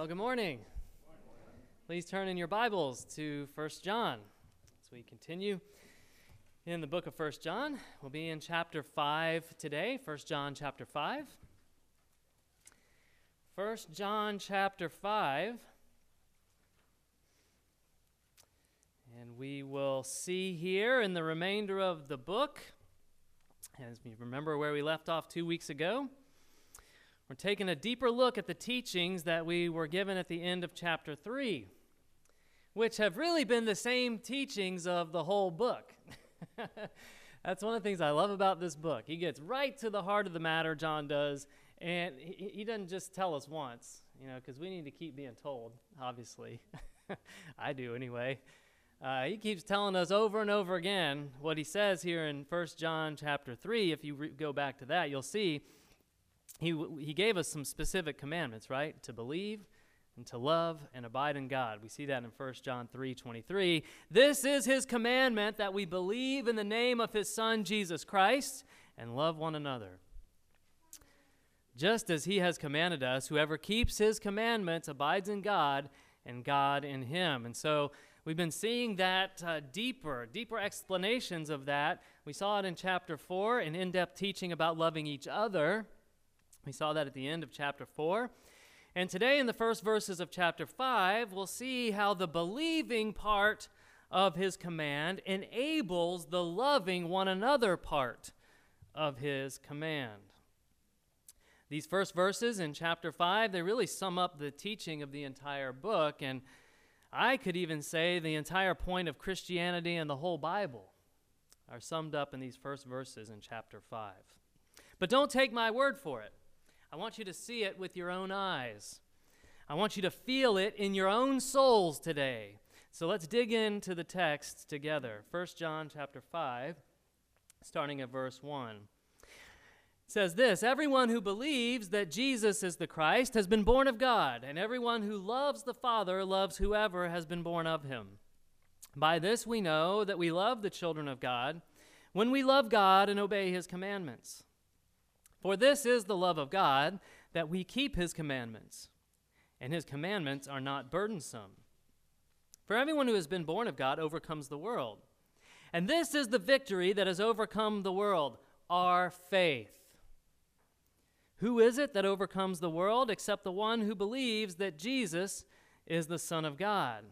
Well, good morning. Please turn in your Bibles to 1 John. As we continue in the book of 1 John, we'll be in chapter 5 today, 1 John chapter 5. 1 John chapter 5. And we will see here in the remainder of the book, as we remember where we left off 2 weeks ago, we're taking a deeper look at the teachings that we were given at the end of chapter 3, which have really been the same teachings of the whole book. That's one of the things I love about this book. He gets right to the heart of the matter, John does, and he doesn't just tell us once, because we need to keep being told, obviously. I do anyway. He keeps telling us over and over again what he says here in 1 John chapter 3. If you go back to that, you'll see he gave us some specific commandments, right? To believe and to love and abide in God. We see that in 1 John 3:23. This is his commandment, that we believe in the name of his Son, Jesus Christ, and love one another. Just as he has commanded us, whoever keeps his commandments abides in God, and God in him. And so we've been seeing that deeper explanations of that. We saw it in chapter 4, an in-depth teaching about loving each other. We saw that at the end of chapter 4. And today in the first verses of chapter 5, we'll see how the believing part of his command enables the loving one another part of his command. These first verses in chapter 5, they really sum up the teaching of the entire book, and I could even say the entire point of Christianity and the whole Bible are summed up in these first verses in chapter 5. But don't take my word for it. I want you to see it with your own eyes. I want you to feel it in your own souls today. So let's dig into the text together. 1 John chapter 5, starting at verse 1. It says this: everyone who believes that Jesus is the Christ has been born of God, and everyone who loves the Father loves whoever has been born of him. By this we know that we love the children of God, when we love God and obey his commandments. For this is the love of God, that we keep his commandments, and his commandments are not burdensome. For everyone who has been born of God overcomes the world. And this is the victory that has overcome the world, our faith. Who is it that overcomes the world except the one who believes that Jesus is the Son of God?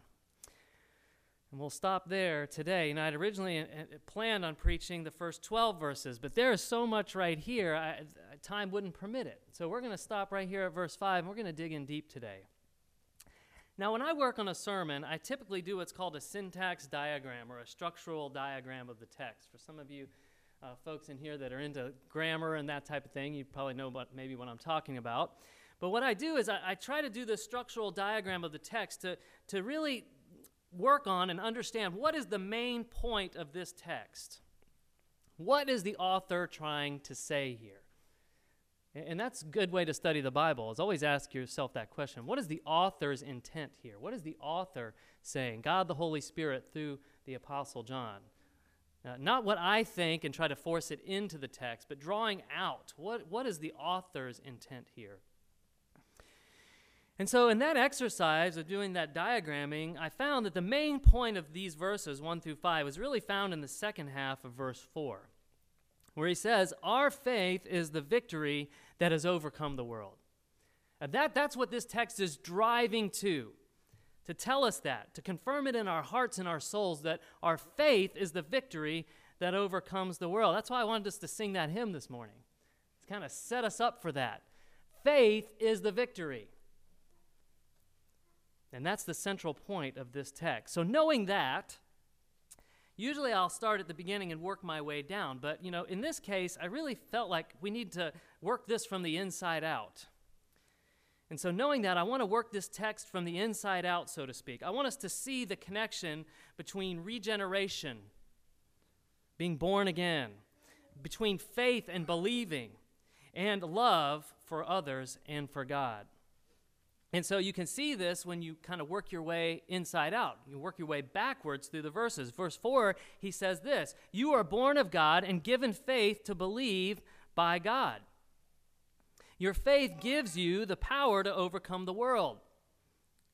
And we'll stop there today. I'd originally planned on preaching the first 12 verses, but there is so much right here, time wouldn't permit it. So we're going to stop right here at verse 5, and we're going to dig in deep today. Now, when I work on a sermon, I typically do what's called a syntax diagram, or a structural diagram of the text. For some of you folks in here that are into grammar and that type of thing, you probably know maybe what I'm talking about. But what I do is I try to do this structural diagram of the text to really work on and understand what is the main point of this text. What is the author trying to say here? And that's a good way to study the Bible, is always ask yourself that question. What is the author's intent here? What is the author saying? God the Holy Spirit through the Apostle John. Not what I think and try to force it into the text, but drawing out what is the author's intent here. And so in that exercise of doing that diagramming, I found that the main point of these verses, 1 through 5, was really found in the second half of verse 4, where he says, our faith is the victory that has overcome the world. And that's what this text is driving to tell us that, to confirm it in our hearts and our souls, that our faith is the victory that overcomes the world. That's why I wanted us to sing that hymn this morning. It's kind of set us up for that. Faith is the victory. And that's the central point of this text. So knowing that, usually I'll start at the beginning and work my way down. But, in this case, I really felt like we need to work this from the inside out. And so knowing that, I want to work this text from the inside out, so to speak. I want us to see the connection between regeneration, being born again, between faith and believing, and love for others and for God. And so you can see this when you kind of work your way inside out. You work your way backwards through the verses. Verse 4, he says this: you are born of God and given faith to believe by God. Your faith gives you the power to overcome the world.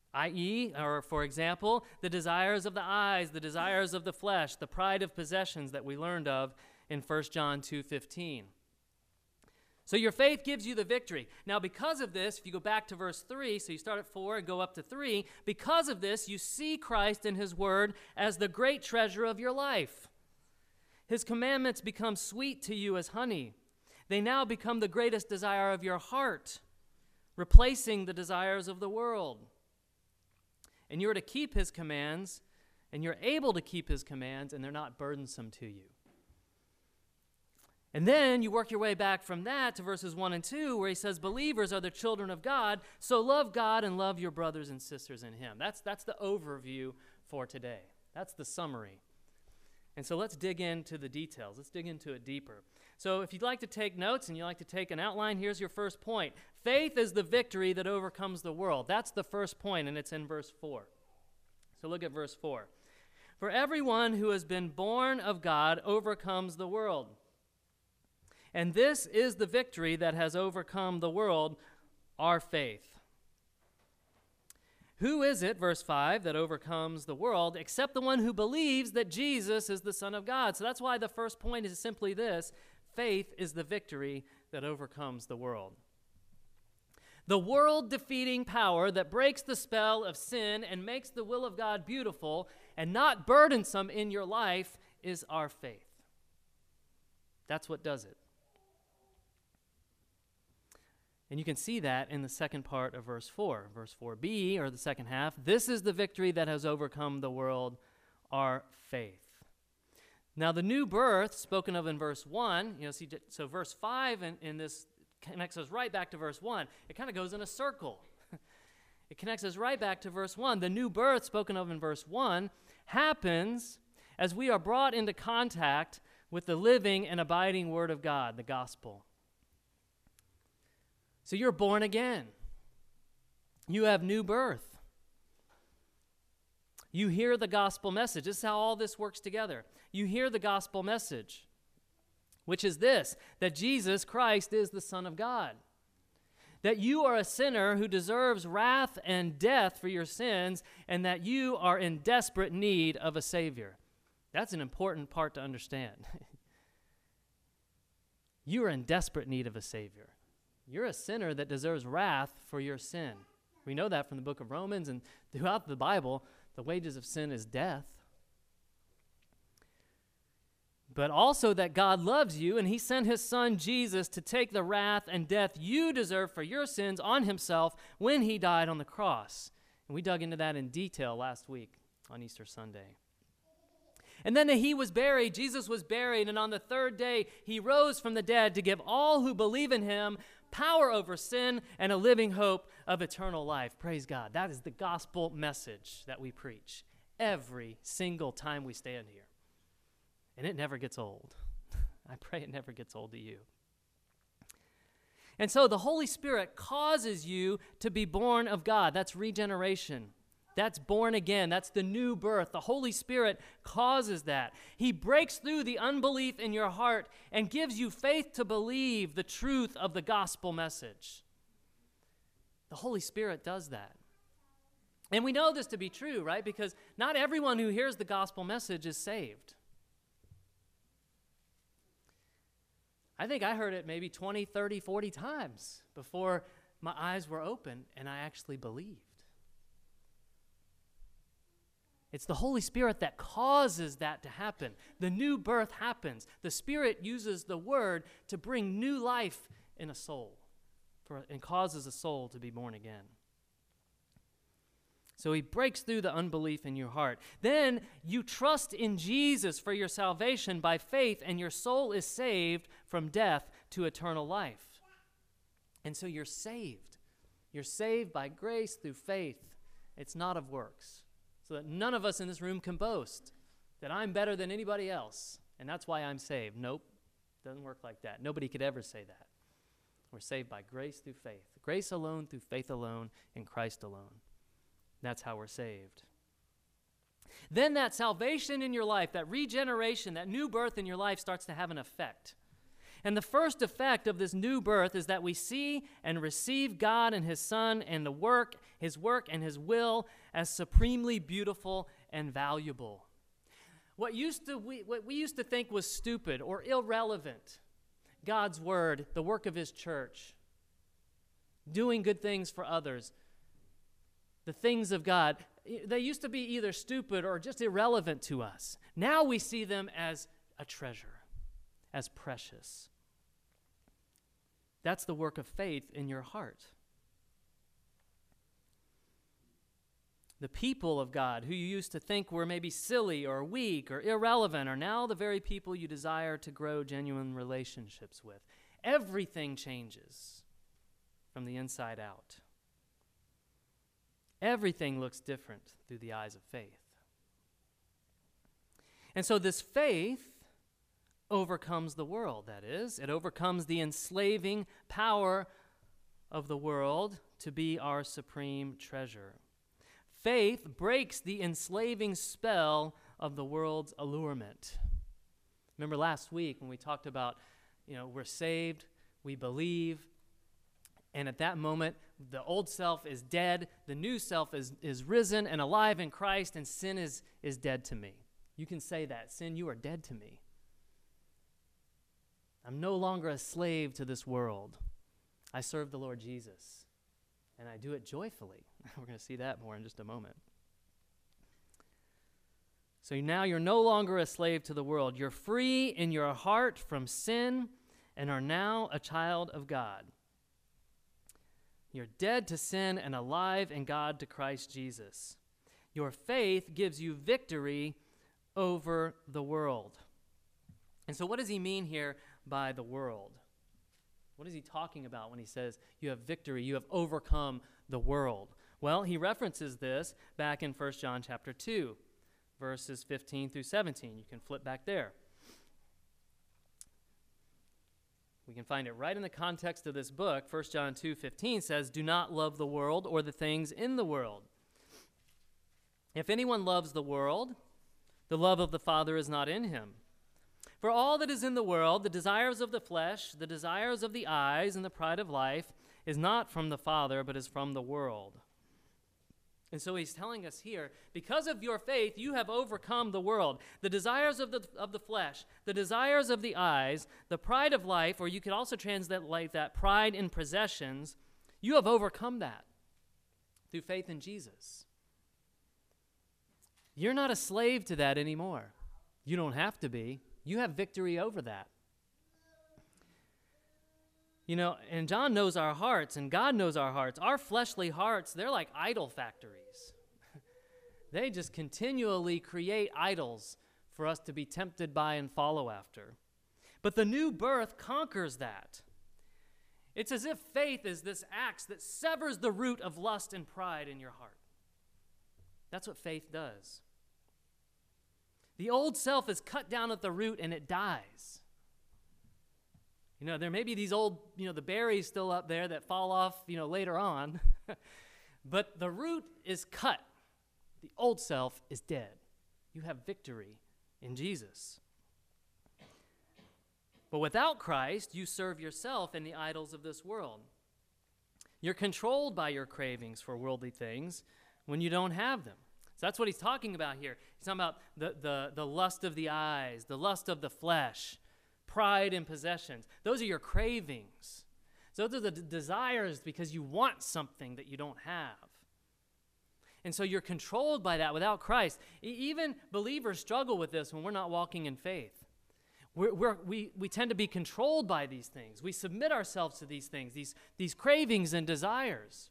i.e., or for example, the desires of the eyes, the desires of the flesh, the pride of possessions that we learned of in 1 John 2:15. So your faith gives you the victory. Now, because of this, if you go back to verse 3, so you start at 4 and go up to 3, because of this, you see Christ and his word as the great treasure of your life. His commandments become sweet to you as honey. They now become the greatest desire of your heart, replacing the desires of the world. And you're to keep his commands, and you're able to keep his commands, and they're not burdensome to you. And then you work your way back from that to verses 1 and 2, where he says, believers are the children of God, so love God and love your brothers and sisters in him. That's the overview for today. That's the summary. And so let's dig into the details. Let's dig into it deeper. So if you'd like to take notes and you'd like to take an outline, here's your first point. Faith is the victory that overcomes the world. That's the first point, and it's in verse 4. So look at verse 4. For everyone who has been born of God overcomes the world. And this is the victory that has overcome the world, our faith. Who is it, verse 5, that overcomes the world, except the one who believes that Jesus is the Son of God? So that's why the first point is simply this: faith is the victory that overcomes the world. The world-defeating power that breaks the spell of sin and makes the will of God beautiful and not burdensome in your life is our faith. That's what does it. And you can see that in the second part of verse 4. Verse 4b, or the second half, this is the victory that has overcome the world, our faith. Now, the new birth spoken of in verse 1, so verse 5 in this connects us right back to verse 1. It kind of goes in a circle. It connects us right back to verse 1. The new birth spoken of in verse 1 happens as we are brought into contact with the living and abiding Word of God, the gospel. So you're born again. You have new birth. You hear the gospel message. This is how all this works together. You hear the gospel message, which is this: that Jesus Christ is the Son of God. That you are a sinner who deserves wrath and death for your sins, and that you are in desperate need of a Savior. That's an important part to understand. You are in desperate need of a Savior. You're a sinner that deserves wrath for your sin. We know that from the book of Romans, and throughout the Bible, the wages of sin is death. But also that God loves you, and he sent his Son Jesus to take the wrath and death you deserve for your sins on himself when he died on the cross. And we dug into that in detail last week on Easter Sunday. And then he was buried, Jesus was buried, and on the third day he rose from the dead to give all who believe in him power over sin and a living hope of eternal life. Praise God. That is the gospel message that we preach every single time we stand here. And it never gets old. I pray it never gets old to you. And so the Holy Spirit causes you to be born of God. That's regeneration. That's born again. That's the new birth. The Holy Spirit causes that. He breaks through the unbelief in your heart and gives you faith to believe the truth of the gospel message. The Holy Spirit does that. And we know this to be true, right? Because not everyone who hears the gospel message is saved. I think I heard it maybe 20, 30, 40 times before my eyes were open and I actually believed. It's the Holy Spirit that causes that to happen. The new birth happens. The Spirit uses the Word to bring new life in a soul and causes a soul to be born again. So he breaks through the unbelief in your heart. Then you trust in Jesus for your salvation by faith, and your soul is saved from death to eternal life. And so you're saved. You're saved by grace through faith. It's not of works. So that none of us in this room can boast that I'm better than anybody else, and that's why I'm saved. Nope, doesn't work like that. Nobody could ever say that. We're saved by grace through faith. Grace alone, through faith alone, in Christ alone. That's how we're saved. Then that salvation in your life, that regeneration, that new birth in your life starts to have an effect. And the first effect of this new birth is that we see and receive God and his Son and his work and his will as supremely beautiful and valuable. What we used to think was stupid or irrelevant, God's word, the work of his church, doing good things for others, the things of God, they used to be either stupid or just irrelevant to us. Now we see them as a treasure, as precious. That's the work of faith in your heart. The people of God who you used to think were maybe silly or weak or irrelevant are now the very people you desire to grow genuine relationships with. Everything changes from the inside out. Everything looks different through the eyes of faith. And so this faith overcomes the world, that is. It overcomes the enslaving power of the world to be our supreme treasure. Faith breaks the enslaving spell of the world's allurement. Remember last week when we talked about, we're saved, we believe, and at that moment, the old self is dead, the new self is risen and alive in Christ, and sin is dead to me. You can say that. Sin, you are dead to me. I'm no longer a slave to this world. I serve the Lord Jesus, and I do it joyfully. We're going to see that more in just a moment. So now you're no longer a slave to the world. You're free in your heart from sin and are now a child of God. You're dead to sin and alive in God to Christ Jesus. Your faith gives you victory over the world. And so what does he mean here by the world? What is he talking about when he says you have victory, you have overcome the world? Well, he references this back in 1 John chapter 2, verses 15 through 17. You can flip back there. We can find it right in the context of this book. 1 John 2:15 says, "Do not love the world or the things in the world. If anyone loves the world, the love of the Father is not in him. For all that is in the world, the desires of the flesh, the desires of the eyes, and the pride of life, is not from the Father, but is from the world." And so he's telling us here, because of your faith, you have overcome the world. The desires of the flesh, the desires of the eyes, the pride of life, or you could also translate that pride in possessions, you have overcome that through faith in Jesus. You're not a slave to that anymore. You don't have to be. You have victory over that. And John knows our hearts, and God knows our hearts. Our fleshly hearts, they're like idol factories. They just continually create idols for us to be tempted by and follow after. But the new birth conquers that. It's as if faith is this axe that severs the root of lust and pride in your heart. That's what faith does. The old self is cut down at the root and it dies. There may be these old, the berries still up there that fall off, later on. But the root is cut. The old self is dead. You have victory in Jesus. But without Christ, you serve yourself and the idols of this world. You're controlled by your cravings for worldly things when you don't have them. So that's what he's talking about here. He's talking about the lust of the eyes, the lust of the flesh, pride and possessions. Those are your cravings. Those are the desires because you want something that you don't have. And so you're controlled by that without Christ. Even believers struggle with this when we're not walking in faith. We tend to be controlled by these things. We submit ourselves to these things, these cravings and desires.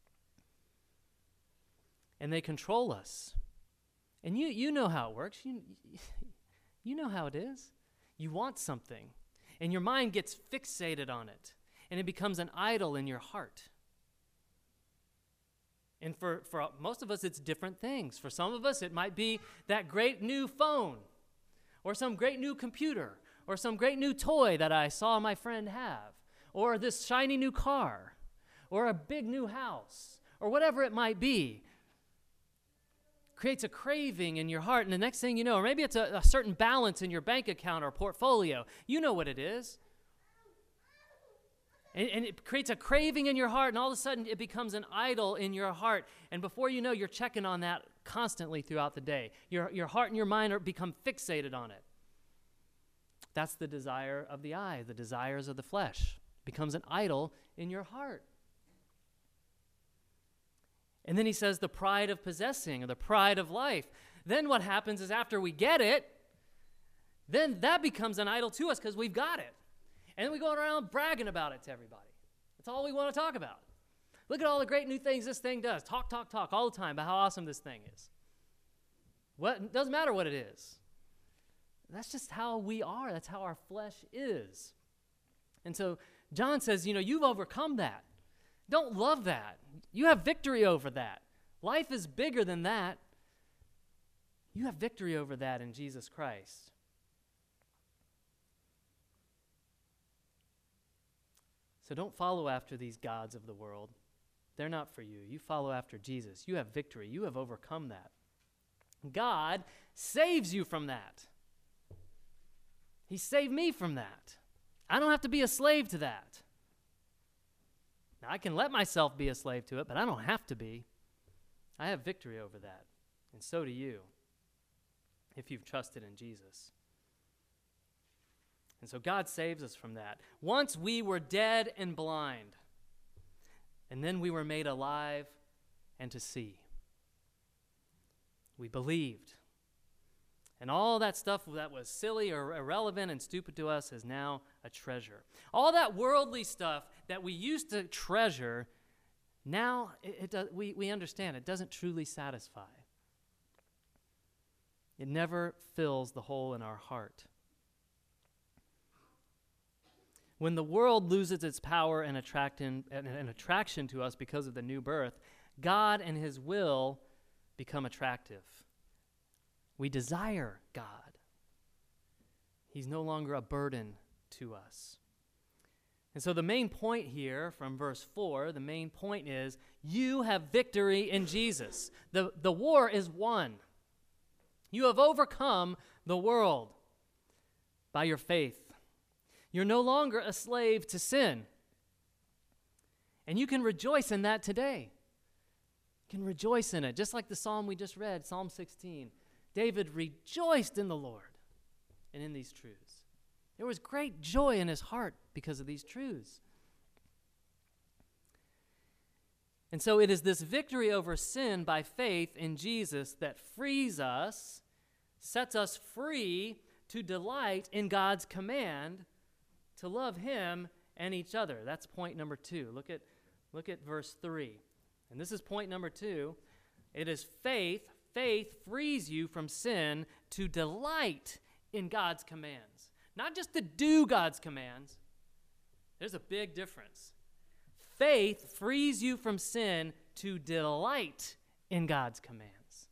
And they control us. And you know how it works. You know how it is. You want something, and your mind gets fixated on it, and it becomes an idol in your heart. And for most of us, it's different things. For some of us, it might be that great new phone, or some great new computer, or some great new toy that I saw my friend have, or this shiny new car, or a big new house, or whatever it might be. Creates a craving in your heart, and the next thing you know, or maybe it's a certain balance in your bank account or portfolio. You know what it is. And it creates a craving in your heart, and all of a sudden it becomes an idol in your heart. And before you know, you're checking on that constantly throughout the day. Your heart and your mind become fixated on it. That's the desire of the eye, the desires of the flesh. It becomes an idol in your heart. And then he says the pride of possessing, or the pride of life. Then what happens is after we get it, then that becomes an idol to us because we've got it. And then we go around bragging about it to everybody. That's all we want to talk about. Look at all the great new things this thing does. Talk all the time about how awesome this thing is. It doesn't matter what it is. That's just how we are. That's how our flesh is. And so John says, you've overcome that. Don't love that. You have victory over that. Life is bigger than that. You have victory over that in Jesus Christ. So don't follow after these gods of the world. They're not for you. You follow after Jesus. You have victory. You have overcome that. God saves you from that. He saved me from that. I don't have to be a slave to that. Now, I can let myself be a slave to it, but I don't have to be. I have victory over that. And so do you, if you've trusted in Jesus. And so God saves us from that. Once we were dead and blind, and then we were made alive and to see. We believed. And all that stuff that was silly or irrelevant and stupid to us is now a treasure. All that worldly stuff that we used to treasure, now we understand it doesn't truly satisfy. It never fills the hole in our heart. When the world loses its power and attraction to us because of the new birth, God and his will become attractive. We desire God. He's no longer a burden to us. And so the main point here from verse 4, the main point is you have victory in Jesus. The war is won. You have overcome the world by your faith. You're no longer a slave to sin. And you can rejoice in that today. You can rejoice in it, just like the psalm we just read, Psalm 16. David rejoiced in the Lord and in these truths. There was great joy in his heart because of these truths. And so it is this victory over sin by faith in Jesus that frees us, sets us free to delight in God's command to love him and each other. That's point number 2. Look at verse 3. And this is point number 2. It is faith. Faith frees you from sin to delight in God's commands. Not just to do God's commands. There's a big difference. Faith frees you from sin to delight in God's commands.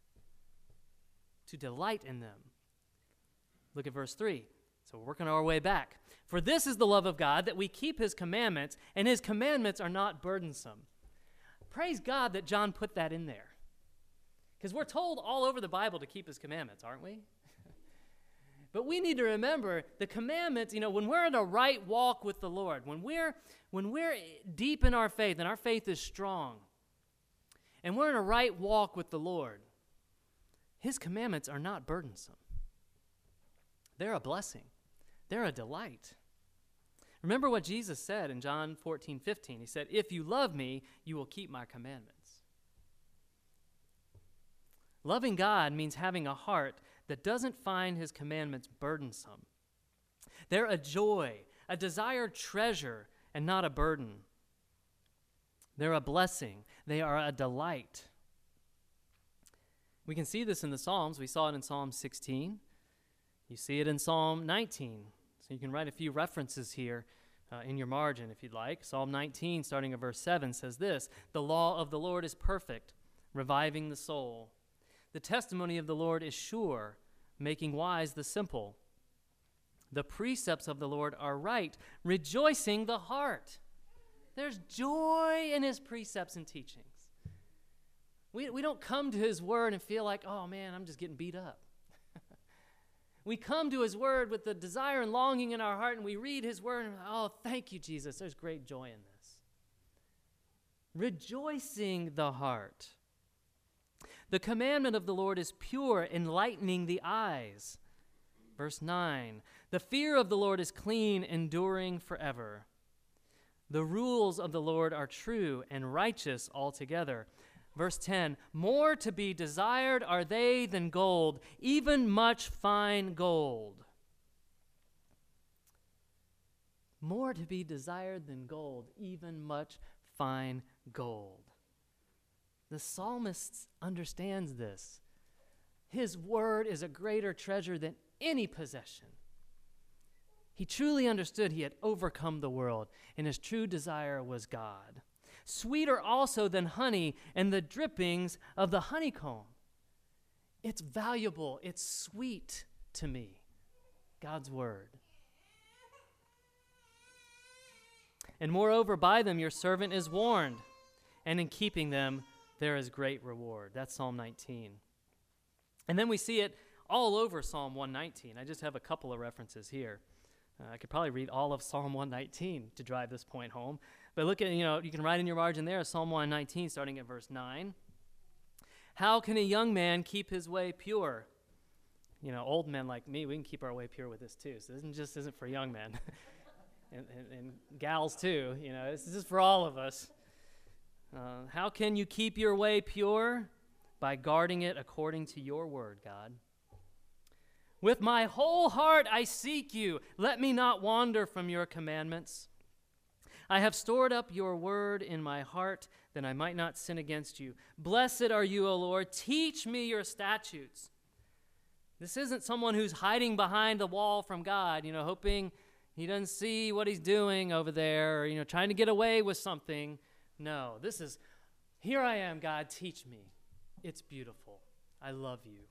To delight in them. Look at verse 3. So we're working our way back. For this is the love of God, that we keep his commandments, and his commandments are not burdensome. Praise God that John put that in there. Because we're told all over the Bible to keep his commandments, aren't we? But we need to remember the commandments, when we're in a right walk with the Lord, when we're deep in our faith and our faith is strong, and we're in a right walk with the Lord, his commandments are not burdensome. They're a blessing. They're a delight. Remember what Jesus said in John 14:15. He said, if you love me, you will keep my commandments. Loving God means having a heart that doesn't find his commandments burdensome. They're a joy, a desired treasure, and not a burden. They're a blessing. They are a delight. We can see this in the Psalms. We saw it in Psalm 16. You see it in Psalm 19. So you can write a few references here in your margin if you'd like. Psalm 19, starting at verse 7, says this, the law of the Lord is perfect, reviving the soul. The testimony of the Lord is sure, making wise the simple. The precepts of the Lord are right, rejoicing the heart. There's joy in his precepts and teachings. We don't come to his word and feel like, oh man, I'm just getting beat up. We come to his word with the desire and longing in our heart, and we read his word, and oh, thank you, Jesus. There's great joy in this. Rejoicing the heart. The commandment of the Lord is pure, enlightening the eyes. Verse 9, the fear of the Lord is clean, enduring forever. The rules of the Lord are true and righteous altogether. Verse 10, more to be desired are they than gold, even much fine gold. More to be desired than gold, even much fine gold. The psalmist understands this. His word is a greater treasure than any possession. He truly understood he had overcome the world, and his true desire was God. Sweeter also than honey and the drippings of the honeycomb. It's valuable, it's sweet to me, God's word. And moreover, by them your servant is warned, and in keeping them there is great reward. That's Psalm 19. And then we see it all over Psalm 119. I just have a couple of references here. I could probably read all of Psalm 119 to drive this point home. But look at, you can write in your margin there, Psalm 119, starting at verse 9. How can a young man keep his way pure? Old men like me, we can keep our way pure with this too. So this isn't for young men. and gals too. This is for all of us. How can you keep your way pure? By guarding it according to your word, God. With my whole heart I seek you. Let me not wander from your commandments. I have stored up your word in my heart, that I might not sin against you. Blessed are you, O Lord. Teach me your statutes. This isn't someone who's hiding behind the wall from God, hoping he doesn't see what he's doing over there, or, trying to get away with something. No, this is, here I am, God, teach me. It's beautiful. I love you.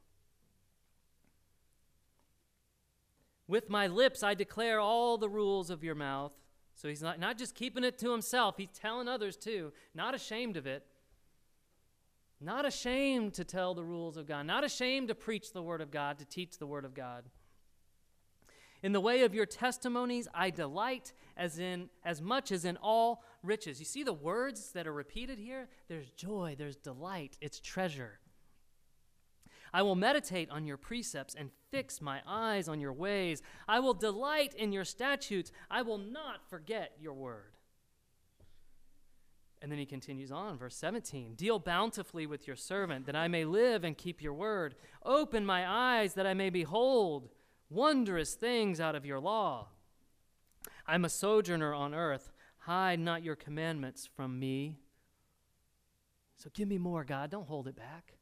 With my lips I declare all the rules of your mouth. So he's not just keeping it to himself, he's telling others too, not ashamed of it. Not ashamed to tell the rules of God, not ashamed to preach the word of God, to teach the word of God. In the way of your testimonies I delight as much as in all riches. You see the words that are repeated here? There's joy, there's delight, it's treasure. I will meditate on your precepts and fix my eyes on your ways. I will delight in your statutes. I will not forget your word. And then he continues on, verse 17. Deal bountifully with your servant, that I may live and keep your word. Open my eyes, that I may behold wondrous things out of your law. I'm a sojourner on earth. Hide not your commandments from me. So give me more, God. Don't hold it back.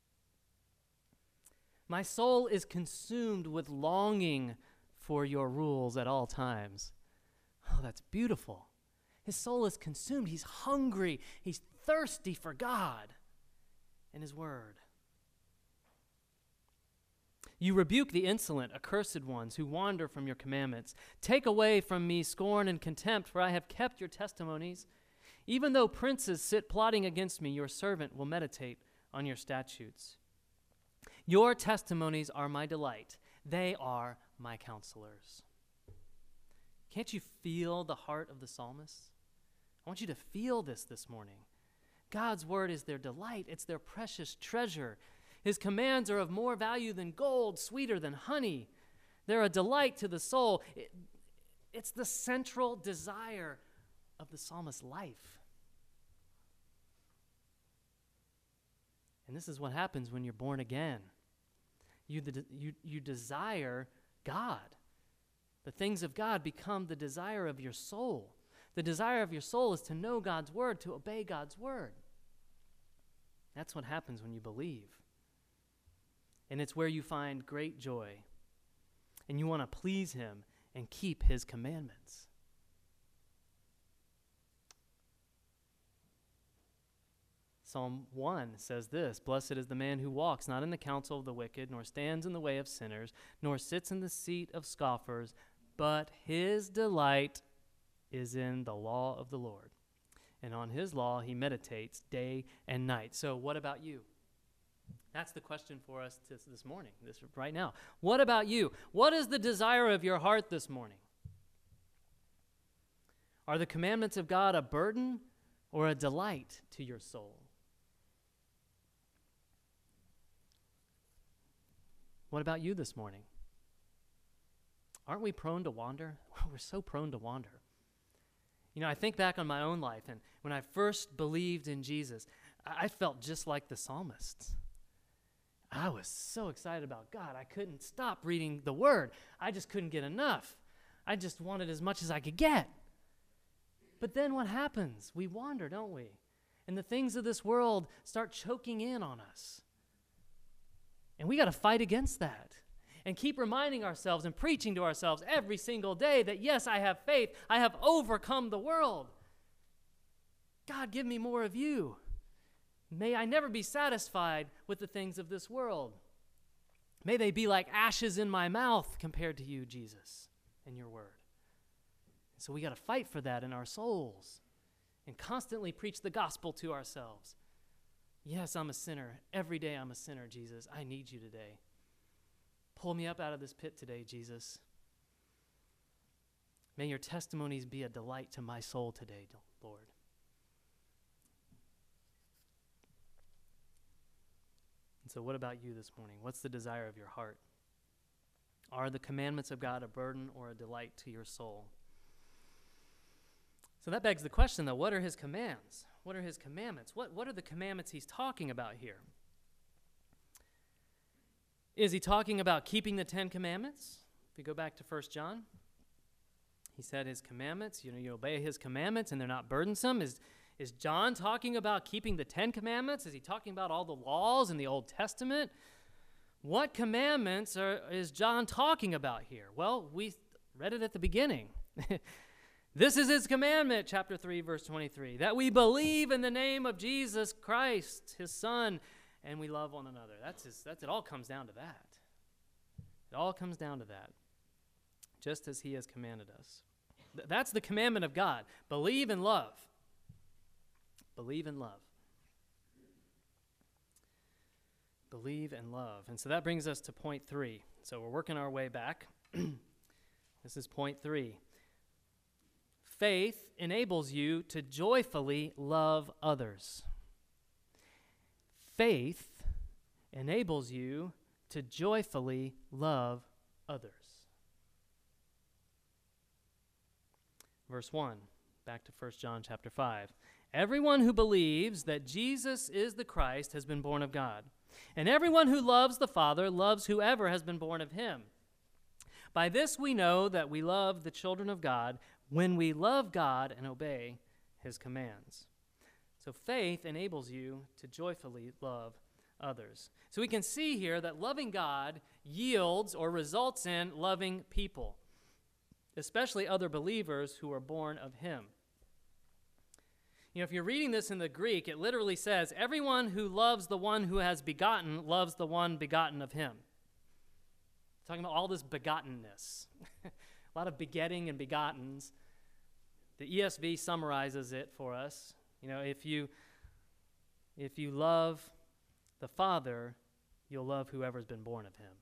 My soul is consumed with longing for your rules at all times. Oh, that's beautiful. His soul is consumed. He's hungry. He's thirsty for God and his word. You rebuke the insolent, accursed ones who wander from your commandments. Take away from me scorn and contempt, for I have kept your testimonies. Even though princes sit plotting against me, your servant will meditate on your statutes. Your testimonies are my delight. They are my counselors. Can't you feel the heart of the psalmist? I want you to feel this morning. God's word is their delight. It's their precious treasure. His commands are of more value than gold, sweeter than honey. They're a delight to the soul. It's the central desire of the psalmist's life. And this is what happens when you're born again. You desire God. The things of God become the desire of your soul. The desire of your soul is to know God's word, to obey God's word. That's what happens when you believe. And it's where you find great joy. And you want to please him and keep his commandments. Psalm 1 says this, Blessed is the man who walks not in the counsel of the wicked, nor stands in the way of sinners, nor sits in the seat of scoffers, but his delight is in the law of the Lord. And on his law he meditates day and night. So what about you? That's the question for us this morning, right now. What about you? What is the desire of your heart this morning? Are the commandments of God a burden or a delight to your soul? What about you this morning? Aren't we prone to wander? We're so prone to wander. You know, I think back on my own life, and when I first believed in Jesus, I felt just like the psalmists. I was so excited about God. I couldn't stop reading the Word. I just couldn't get enough. I just wanted as much as I could get. But then what happens? We wander, don't we? And the things of this world start choking in on us. And we got to fight against that and keep reminding ourselves and preaching to ourselves every single day that, yes, I have faith. I have overcome the world. God, give me more of you. May I never be satisfied with the things of this world. May they be like ashes in my mouth compared to you, Jesus, and your word. So we got to fight for that in our souls and constantly preach the gospel to ourselves. Yes, I'm a sinner. Every day I'm a sinner, Jesus. I need you today. Pull me up out of this pit today, Jesus. May your testimonies be a delight to my soul today, Lord. And so what about you this morning? What's the desire of your heart? Are the commandments of God a burden or a delight to your soul? So that begs the question, though, what are his commands? What are his commandments? What are the commandments he's talking about here? Is he talking about keeping the 10 commandments? If you go back to 1 John, he said his commandments, you obey his commandments and they're not burdensome. Is John talking about keeping the 10 commandments? Is he talking about all the laws in the Old Testament? What commandments is John talking about here? Well, we read it at the beginning. This is his commandment, chapter 3, verse 23, that we believe in the name of Jesus Christ, his Son, and we love one another. It all comes down to that. It all comes down to that, just as he has commanded us. That's the commandment of God. Believe and love. Believe and love. Believe and love. And so that brings us to point 3. So we're working our way back. This is point 3. Faith enables you to joyfully love others. Faith enables you to joyfully love others. Verse 1, back to 1 John chapter 5. Everyone who believes that Jesus is the Christ has been born of God. And everyone who loves the Father loves whoever has been born of him. By this we know that we love the children of God when we love God and obey his commands. So faith enables you to joyfully love others. So we can see here that loving God yields or results in loving people, especially other believers who are born of him. You know, if you're reading this in the Greek, it literally says, everyone who loves the one who has begotten loves the one begotten of him. Talking about all this begottenness. A lot of begetting and begottens. The ESV summarizes it for us. You know, if you love the Father, you'll love whoever's been born of him.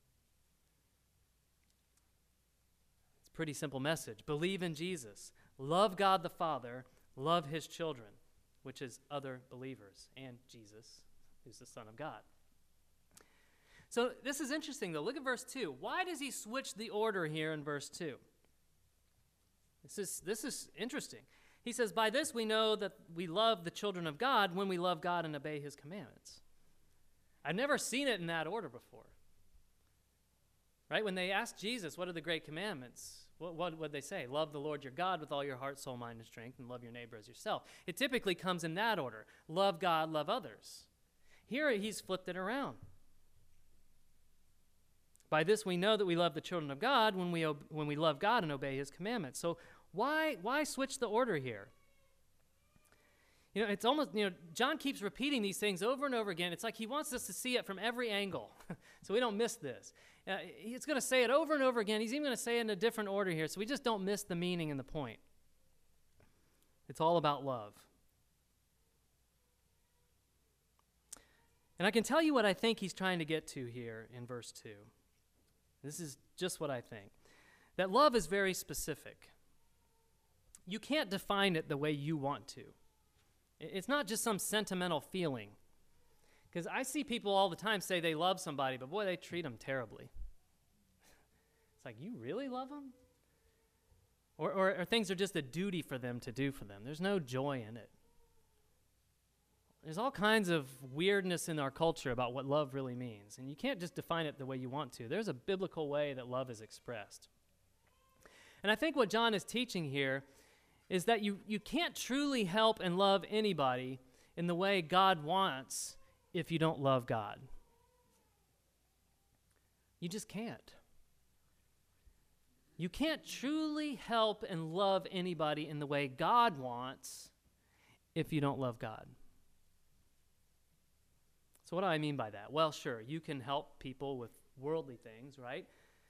It's a pretty simple message. Believe in Jesus. Love God the Father. Love his children, which is other believers, and Jesus, who's the Son of God. So this is interesting, though. Look at verse 2. Why does he switch the order here in verse 2? This is interesting. He says, by this we know that we love the children of God when we love God and obey his commandments. I've never seen it in that order before. Right? When they asked Jesus, what are the great commandments? What would they say? Love the Lord your God with all your heart, soul, mind, and strength, and love your neighbor as yourself. It typically comes in that order. Love God, love others. Here he's flipped it around. By this we know that we love the children of God when we love God and obey his commandments. So why switch the order here? You know, it's almost, John keeps repeating these things over and over again. It's like he wants us to see it from every angle so we don't miss this. He's going to say it over and over again. He's even going to say it in a different order here so we just don't miss the meaning and the point. It's all about love. And I can tell you what I think he's trying to get to here in verse 2. This is just what I think. That love is very specific. You can't define it the way you want to. It's not just some sentimental feeling. Because I see people all the time say they love somebody, but boy, they treat them terribly. It's like, you really love them? Or things are just a duty for them to do for them. There's no joy in it. There's all kinds of weirdness in our culture about what love really means, and you can't just define it the way you want to. There's a biblical way that love is expressed. And I think what John is teaching here is that you can't truly help and love anybody in the way God wants if you don't love God. You just can't. You can't truly help and love anybody in the way God wants if you don't love God. So what do I mean by that? Well, sure, you can help people with worldly things, right?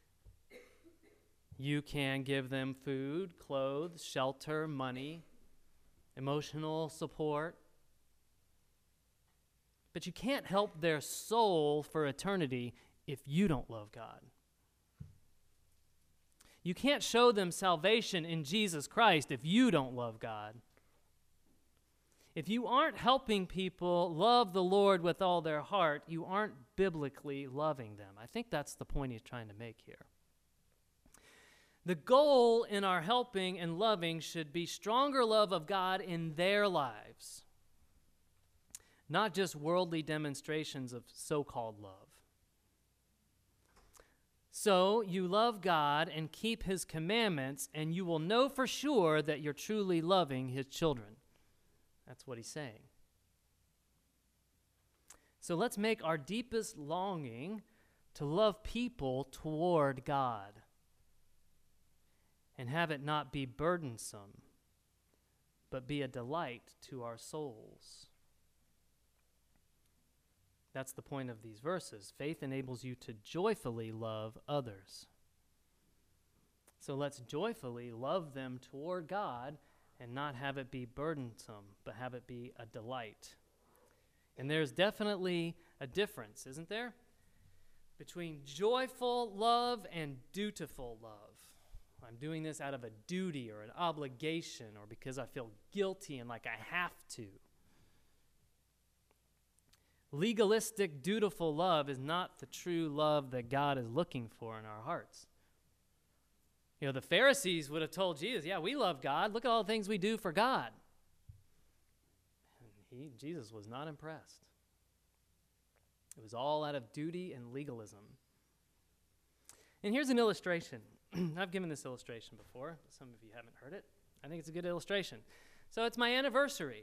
You can give them food, clothes, shelter, money, emotional support. But you can't help their soul for eternity if you don't love God. You can't show them salvation in Jesus Christ if you don't love God. If you aren't helping people love the Lord with all their heart, you aren't biblically loving them. I think that's the point he's trying to make here. The goal in our helping and loving should be stronger love of God in their lives, not just worldly demonstrations of so-called love. So you love God and keep his commandments, and you will know for sure that you're truly loving his children. That's what he's saying. So let's make our deepest longing to love people toward God and have it not be burdensome, but be a delight to our souls. That's the point of these verses. Faith enables you to joyfully love others. So let's joyfully love them toward God and not have it be burdensome, but have it be a delight. And there's definitely a difference, isn't there? Between joyful love and dutiful love. I'm doing this out of a duty or an obligation or because I feel guilty and like I have to. Legalistic, dutiful love is not the true love that God is looking for in our hearts. You know, the Pharisees would have told Jesus, yeah, we love God. Look at all the things we do for God. And Jesus was not impressed. It was all out of duty and legalism. And here's an illustration. I've given this illustration before. Some of you haven't heard it. I think it's a good illustration. So it's my anniversary.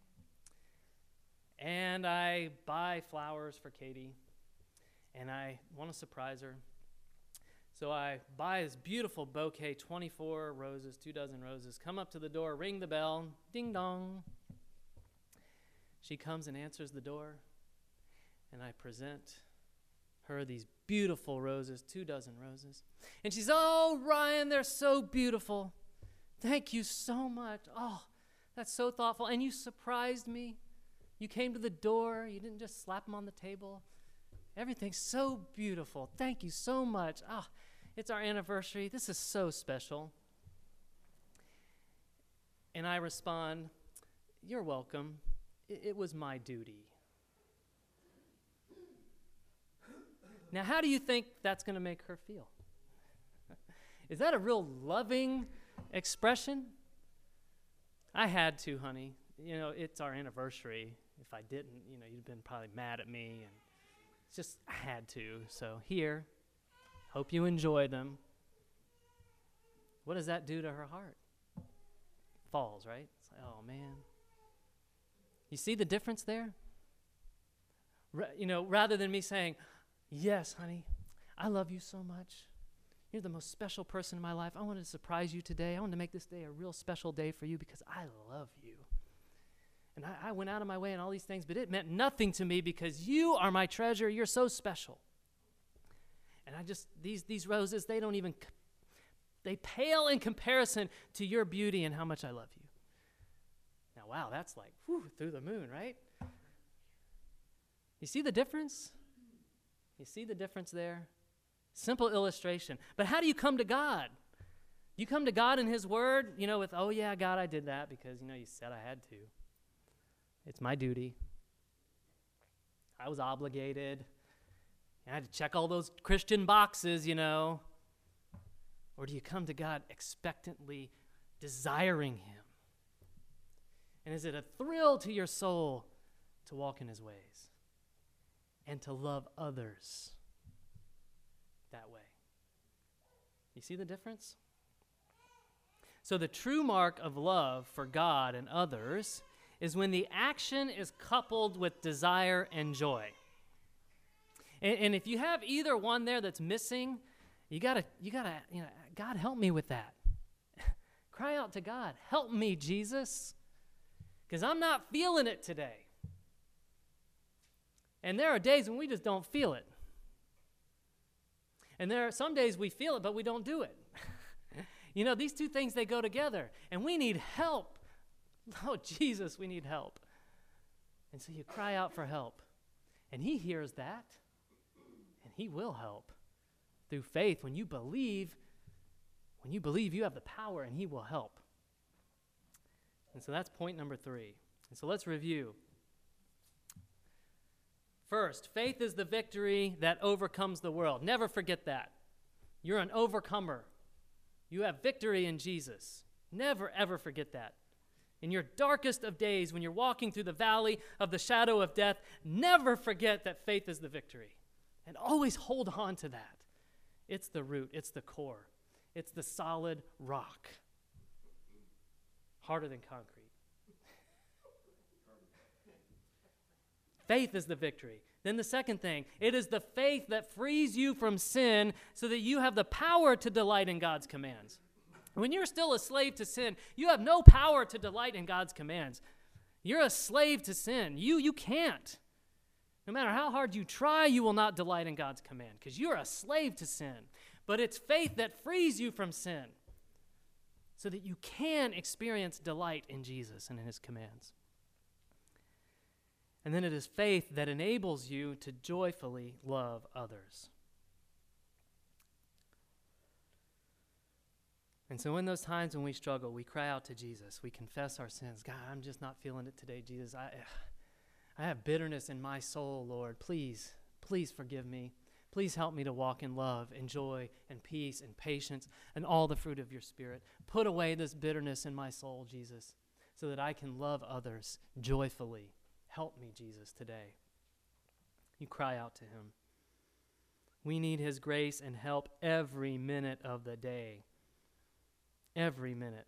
And I buy flowers for Katie. And I want to surprise her. So I buy this beautiful bouquet, 24 roses, 24 roses, come up to the door, ring the bell, ding dong. She comes and answers the door, and I present her these beautiful roses, 24 roses. And she says, oh, Ryan, they're so beautiful. Thank you so much. Oh, that's so thoughtful. And you surprised me. You came to the door. You didn't just slap them on the table. Everything's so beautiful. Thank you so much. Ah, it's our anniversary. This is so special. And I respond, you're welcome. It was my duty. Now, how do you think that's going to make her feel? Is that a real loving expression? I had to, honey. You know, it's our anniversary. If I didn't, you know, you'd have been probably mad at me. And it's just, I had to. So here, hope you enjoy them. What does that do to her heart? Falls, right? It's like, oh, man. You see the difference there? You know, rather than me saying, yes, honey, I love you so much. You're the most special person in my life. I wanted to surprise you today. I wanted to make this day a real special day for you because I love you. And I went out of my way and all these things, but it meant nothing to me because you are my treasure. You're so special. And I just, these roses, they don't even, they pale in comparison to your beauty and how much I love you. Now, wow, that's like, whew, through the moon, right? You see the difference? You see the difference there? Simple illustration. But how do you come to God? You come to God in his word, with, oh yeah, God, I did that because, you said I had to. It's my duty. I was obligated. I had to check all those Christian boxes, Or do you come to God expectantly desiring him? And is it a thrill to your soul to walk in his ways and to love others that way? You see the difference? So the true mark of love for God and others is when the action is coupled with desire and joy. And if you have either one there that's missing, you gotta, God, help me with that. Cry out to God, help me, Jesus, because I'm not feeling it today. And there are days when we just don't feel it. And there are some days we feel it, but we don't do it. These two things, they go together, and we need help. Oh, Jesus, we need help. And so you cry out for help, and he hears that, and he will help through faith. When you believe you have the power, and he will help. And so that's point number 3. And so let's review. First, faith is the victory that overcomes the world. Never forget that. You're an overcomer. You have victory in Jesus. Never, ever forget that. In your darkest of days, when you're walking through the valley of the shadow of death, never forget that faith is the victory. And always hold on to that. It's the root. It's the core. It's the solid rock. Harder than concrete. Faith is the victory. Then the second thing, it is the faith that frees you from sin so that you have the power to delight in God's commands. When you're still a slave to sin, you have no power to delight in God's commands. You're a slave to sin. You can't. No matter how hard you try, you will not delight in God's command because you're a slave to sin. But it's faith that frees you from sin so that you can experience delight in Jesus and in his commands. And then it is faith that enables you to joyfully love others. And so in those times when we struggle, we cry out to Jesus. We confess our sins. God, I'm just not feeling it today, Jesus. I have bitterness in my soul, Lord. Please forgive me. Please help me to walk in love and joy and peace and patience and all the fruit of your Spirit. Put away this bitterness in my soul, Jesus, so that I can love others joyfully. Help me, Jesus, today. You cry out to him. We need his grace and help every minute of the day. Every minute.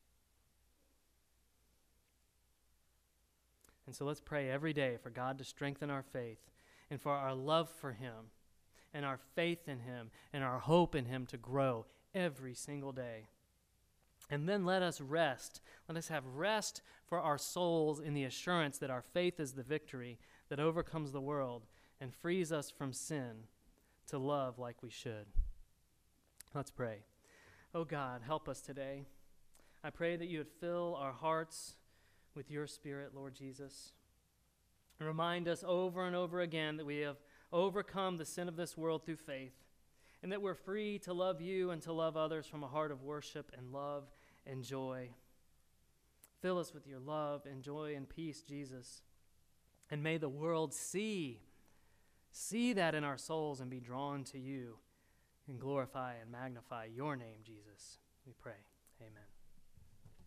And so let's pray every day for God to strengthen our faith and for our love for him and our faith in him and our hope in him to grow every single day. And then let us rest. Let us have rest for our souls in the assurance that our faith is the victory that overcomes the world and frees us from sin to love like we should. Let's pray. Oh God, help us today. I pray that you would fill our hearts with your Spirit, Lord Jesus. And remind us over and over again that we have overcome the sin of this world through faith, and that we're free to love you and to love others from a heart of worship and love and joy. Fill us with your love and joy and peace, Jesus. And may the world see that in our souls and be drawn to you and glorify and magnify your name, Jesus. We pray. Amen.